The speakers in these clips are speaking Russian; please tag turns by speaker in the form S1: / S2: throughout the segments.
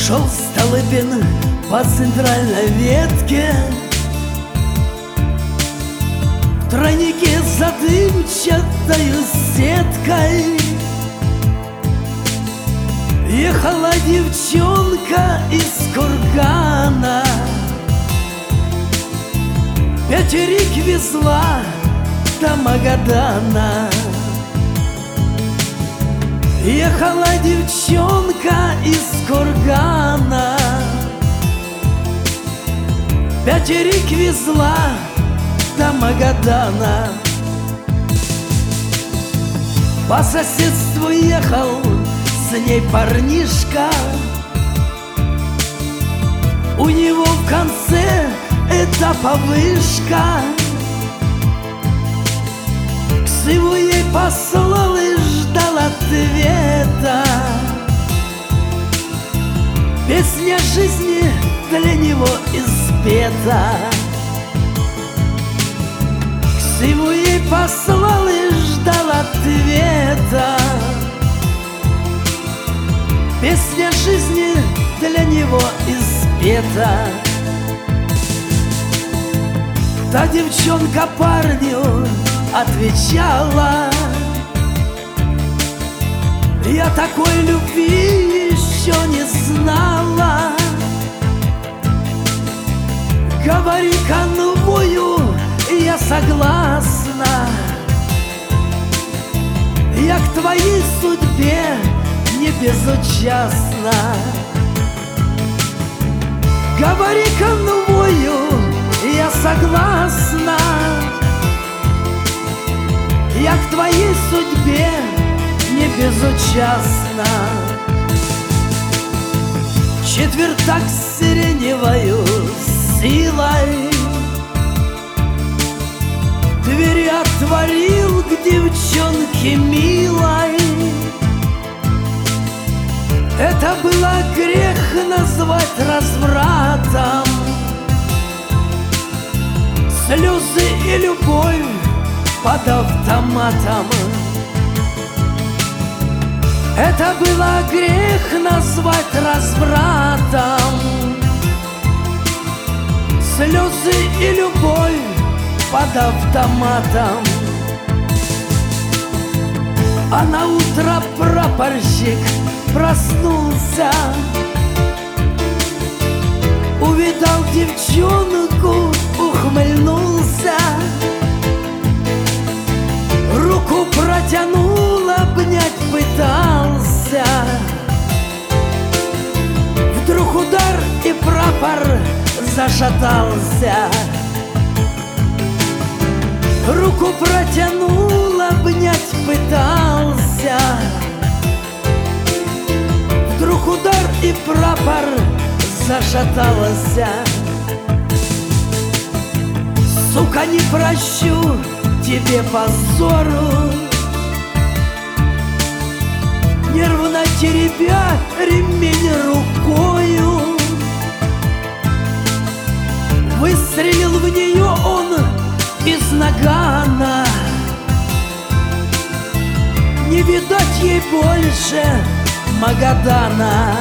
S1: Шел Столыпин по центральной ветке, в тройнике за дымчатою сеткой. Ехала девчонка из кургана, пятерик везла до Магадана. Ехала девчонка из кургана, пятерик везла до Магадана. По соседству ехал с ней парнишка, у него в конце этапа вышка. Ксиву ей послал и ждал ответа. Песня жизни для него испета. Ксиву ей послал и ждал ответа. Песня жизни для него испета. Та девчонка парню отвечала: я такой любви еще не знала. Говори конвою, я согласна. Я к твоей судьбе не безучастна. Говори конвою, я согласна. Я к твоей судьбе не безучастна. Четвертак с сиреневою силой двери отворил к девчонке милой. Это было грех назвать развратом. Слезы и любовь под автоматом. Это было грех назвать развратом. Слезы и любовь под автоматом. А на утро прапорщик проснулся, увидал девчонку, ухмыльнулся. Руку протянул, обнять пытался. Вдруг удар, и прапор зашатался. Руку протянул, обнять пытался. Вдруг удар, и прапор зашатался. Сука, не прощу тебе позору, нервно теребя ремень рукою. Выстрелил в нее он из нагана. Не видать ей больше Магадана.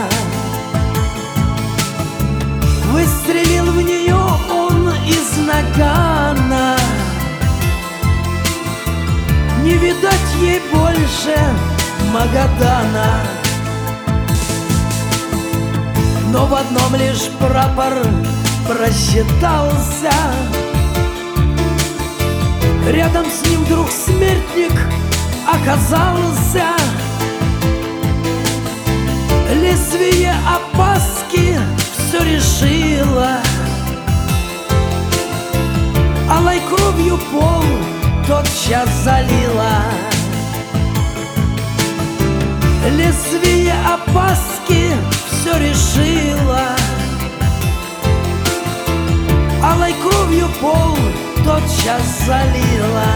S1: Выстрелил в нее он из нагана. Не видать ей больше Магадана. Но в одном лишь прапор просчитался. Рядом с ним вдруг смертник оказался. Лезвие опаски все решило. Алой кровью пол тотчас залила. Лезвие опаски все решило. Алой кровью пол тотчас залила.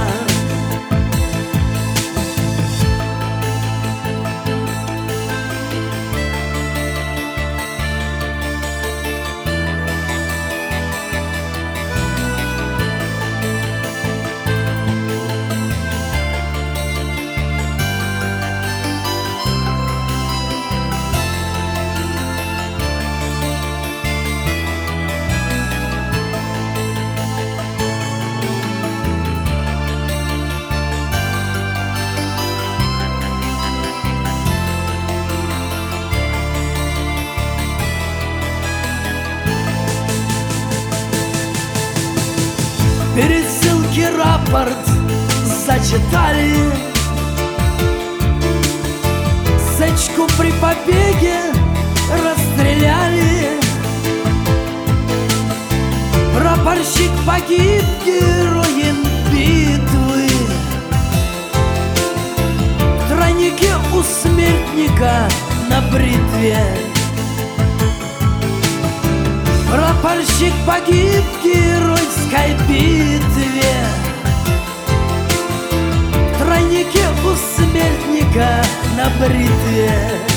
S1: пересылки рапорт зачитали. Сечку при побеге расстреляли. Прапорщик погиб героем битвы. В тройнике у смертника на бритве. Прапорщик погиб в геройской битве. В тройнике у смертника на бритве.